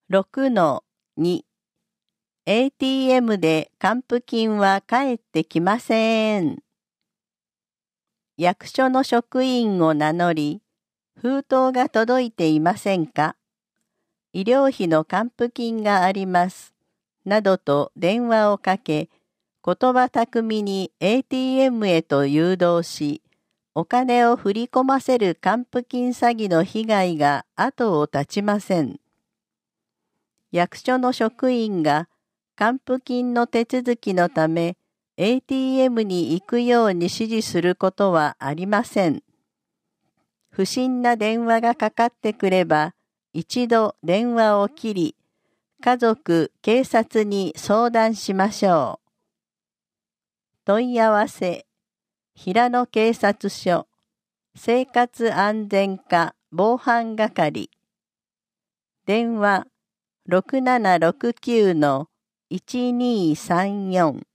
6-2 ATM で還付金は返ってきません。役所の職員を名乗り、封筒が届いていませんか？医療費の還付金があります。などと電話をかけ、言葉巧みに ATM へと誘導し、お金を振り込ませる還付金詐欺の被害が後を絶ちません。役所の職員が還付金の手続きのため ATM に行くように指示することはありません。不審な電話がかかってくれば、一度電話を切り、家族、警察に相談しましょう。問い合わせ、平野警察署、生活安全課防犯係。電話、6769-1234